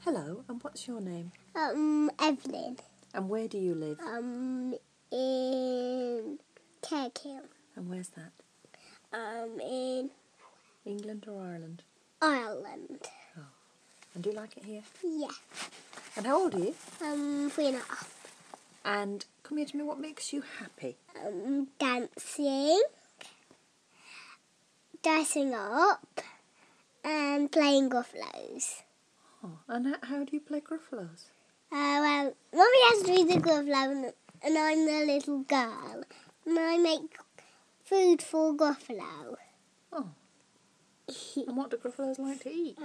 Hello, and what's your name? Evelyn. And where do you live? In Kirkhill. And where's that? In England or Ireland? Ireland. Oh. And do you like it here? Yeah. And how old are you? 3.5. And come here to me, what makes you happy? Dancing, dressing up, and playing Gruffalows. Oh, and how do you play Gruffalows? Well, Mummy has to be the Gruffalo and I'm the little girl. And I make food for Gruffalo. Oh. And what do Gruffalows like to eat?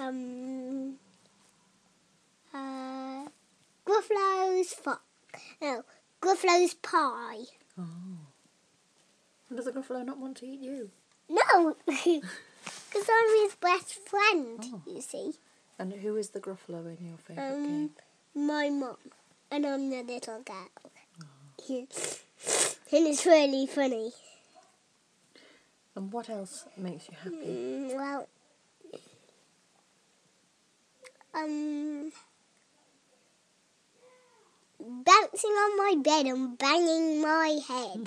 Gruffalo's pie. Oh. And does the Gruffalo not want to eat you? No, because I'm his best friend, you see. And who is the Gruffalo in your favourite game? My mum, and I'm the little girl. Oh. And it's really funny. And what else makes you happy? Bouncing on my bed and banging my head.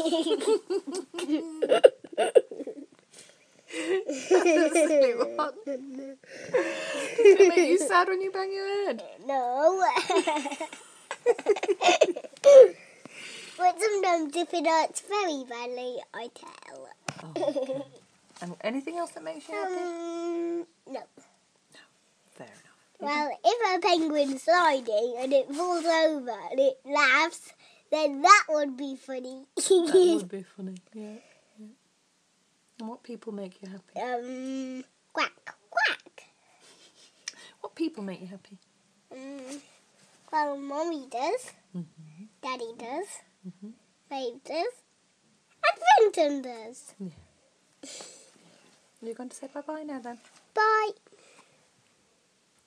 What? Does it make you sad when you bang your head? No. But sometimes if it hurts very badly, I tell. Oh, okay. And anything else that makes you happy? No. Fair enough. Well, if a penguin's sliding and it falls over and it laughs, then that would be funny. That would be funny, yeah. And what people make you happy? Quack, quack. What people make you happy? Well, Mommy does. Mm-hmm. Daddy does. Mm-hmm. Babe does. And Fenton does. Yeah. You're going to say bye-bye now then? Bye.